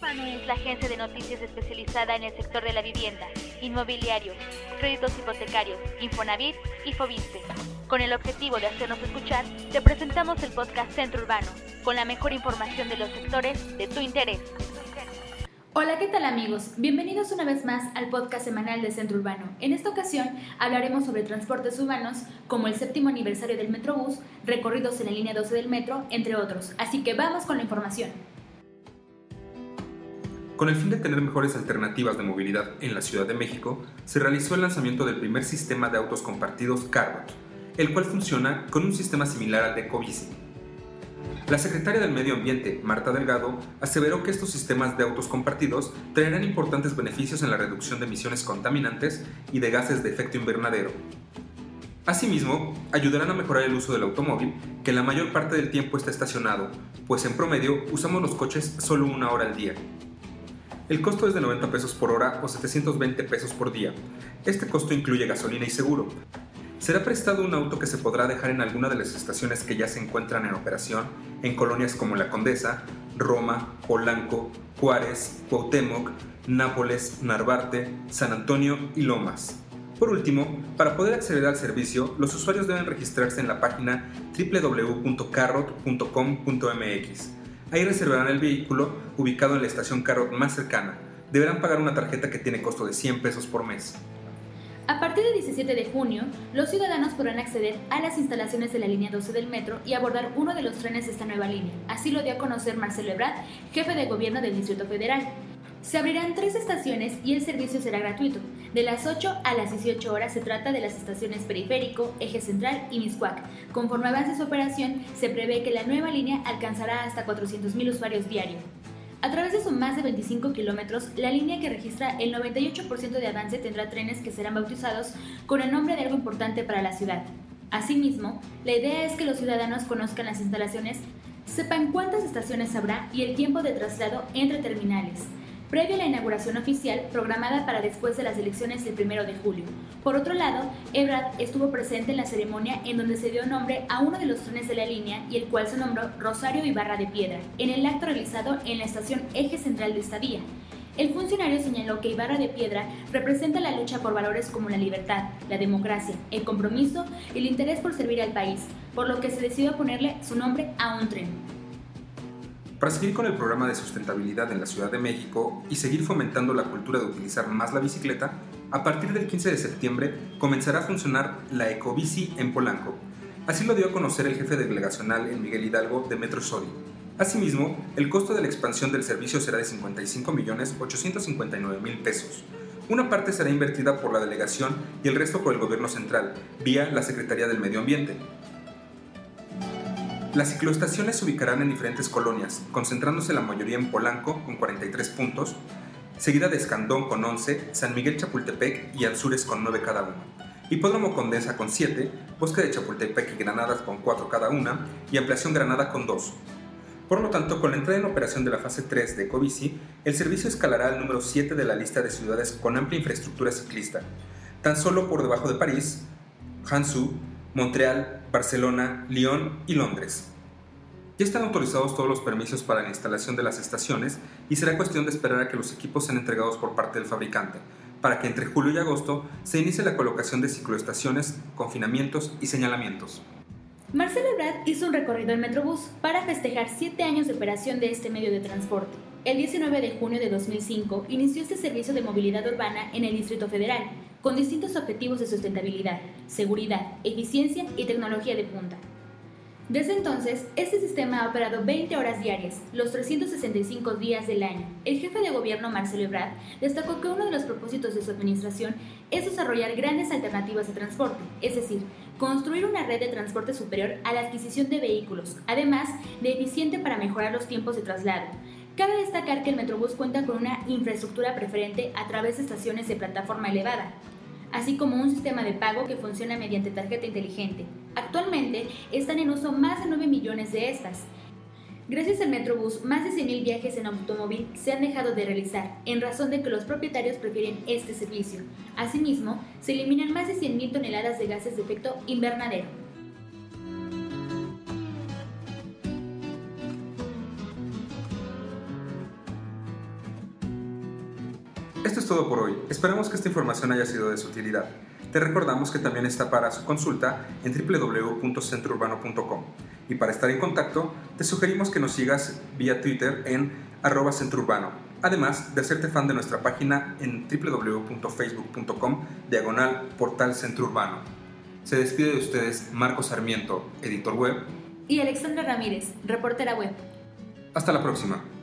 Urbano es la agencia de noticias especializada en el sector de la vivienda, inmobiliarios, créditos hipotecarios, Infonavit y Foviste. Con el objetivo de hacernos escuchar, te presentamos el podcast Centro Urbano, con la mejor información de los sectores de tu interés. Hola, ¿qué tal amigos? Bienvenidos una vez más al podcast semanal de Centro Urbano. En esta ocasión hablaremos sobre transportes urbanos, como el 7º aniversario del Metrobús, recorridos en la línea 12 del metro, entre otros. Así que vamos con la información. Con el fin de tener mejores alternativas de movilidad en la Ciudad de México, se realizó el lanzamiento del primer sistema de autos compartidos Carrot, el cual funciona con un sistema similar al de Ecobici. La secretaria del Medio Ambiente, Marta Delgado, aseveró que estos sistemas de autos compartidos traerán importantes beneficios en la reducción de emisiones contaminantes y de gases de efecto invernadero. Asimismo, ayudarán a mejorar el uso del automóvil, que la mayor parte del tiempo está estacionado, pues en promedio usamos los coches solo 1 hora al día. El costo es de 90 pesos por hora o 720 pesos por día. Este costo incluye gasolina y seguro. Será prestado un auto que se podrá dejar en alguna de las estaciones que ya se encuentran en operación en colonias como La Condesa, Roma, Polanco, Juárez, Cuauhtémoc, Nápoles, Narvarte, San Antonio y Lomas. Por último, para poder acceder al servicio, los usuarios deben registrarse en la página www.carrot.com.mx. Ahí reservarán el vehículo ubicado en la estación Carrot más cercana. Deberán pagar una tarjeta que tiene costo de 100 pesos por mes. A partir del 17 de junio, los ciudadanos podrán acceder a las instalaciones de la línea 12 del metro y abordar uno de los trenes de esta nueva línea. Así lo dio a conocer Marcelo Ebrard, jefe de gobierno del Distrito Federal. Se abrirán 3 estaciones y el servicio será gratuito. De las 8 a las 18 horas se trata de las estaciones Periférico, Eje Central y Mixcoac. Conforme avance su operación, se prevé que la nueva línea alcanzará hasta 400,000 usuarios diarios. A través de sus más de 25 kilómetros, la línea que registra el 98% de avance tendrá trenes que serán bautizados con el nombre de algo importante para la ciudad. Asimismo, la idea es que los ciudadanos conozcan las instalaciones, sepan cuántas estaciones habrá y el tiempo de traslado entre terminales, previo a la inauguración oficial programada para después de las elecciones del 1 de julio. Por otro lado, Ebrard estuvo presente en la ceremonia en donde se dio nombre a uno de los trenes de la línea y el cual se nombró Rosario Ibarra de Piedra, en el acto realizado en la estación Eje Central de esta vía. El funcionario señaló que Ibarra de Piedra representa la lucha por valores como la libertad, la democracia, el compromiso y el interés por servir al país, por lo que se decidió ponerle su nombre a un tren. Para seguir con el programa de sustentabilidad en la Ciudad de México y seguir fomentando la cultura de utilizar más la bicicleta, a partir del 15 de septiembre comenzará a funcionar la Ecobici en Polanco. Así lo dio a conocer el jefe delegacional en Miguel Hidalgo de Metro Sodi. Asimismo, el costo de la expansión del servicio será de 55,859,000 pesos. Una parte será invertida por la delegación y el resto por el gobierno central, vía la Secretaría del Medio Ambiente. Las cicloestaciones se ubicarán en diferentes colonias, concentrándose la mayoría en Polanco con 43 puntos, seguida de Escandón con 11, San Miguel Chapultepec y Anzures con 9 cada uno, Hipódromo Condesa con 7, Bosque de Chapultepec y Granadas con 4 cada una y Ampliación Granada con 2. Por lo tanto, con la entrada en operación de la fase 3 de Ecobici, el servicio escalará al número 7 de la lista de ciudades con amplia infraestructura ciclista, tan solo por debajo de París, Hangzhou, Montreal, Barcelona, Lyon y Londres. Ya están autorizados todos los permisos para la instalación de las estaciones y será cuestión de esperar a que los equipos sean entregados por parte del fabricante, para que entre julio y agosto se inicie la colocación de cicloestaciones, confinamientos y señalamientos. Marcelo Ebrard hizo un recorrido en Metrobús para festejar 7 años de operación de este medio de transporte. El 19 de junio de 2005 inició este servicio de movilidad urbana en el Distrito Federal, con distintos objetivos de sustentabilidad, seguridad, eficiencia y tecnología de punta. Desde entonces, este sistema ha operado 20 horas diarias, los 365 días del año. El jefe de gobierno, Marcelo Ebrard, destacó que uno de los propósitos de su administración es desarrollar grandes alternativas de transporte, es decir, construir una red de transporte superior a la adquisición de vehículos, además de eficiente para mejorar los tiempos de traslado. Cabe destacar que el Metrobús cuenta con una infraestructura preferente a través de estaciones de plataforma elevada, así como un sistema de pago que funciona mediante tarjeta inteligente. Actualmente están en uso más de 9 millones de estas. Gracias al Metrobús, más de 100,000 viajes en automóvil se han dejado de realizar, en razón de que los propietarios prefieren este servicio. Asimismo, se eliminan más de 100,000 toneladas de gases de efecto invernadero. Esto es todo por hoy. Esperamos que esta información haya sido de su utilidad. Te recordamos que también está para su consulta en www.centrourbano.com. Y para estar en contacto, te sugerimos que nos sigas vía Twitter en @centrourbano. Además de hacerte fan de nuestra página en www.facebook.com/portal Centro Urbano. Se despide de ustedes Marco Sarmiento, editor web, y Alexandra Ramírez, reportera web. Hasta la próxima.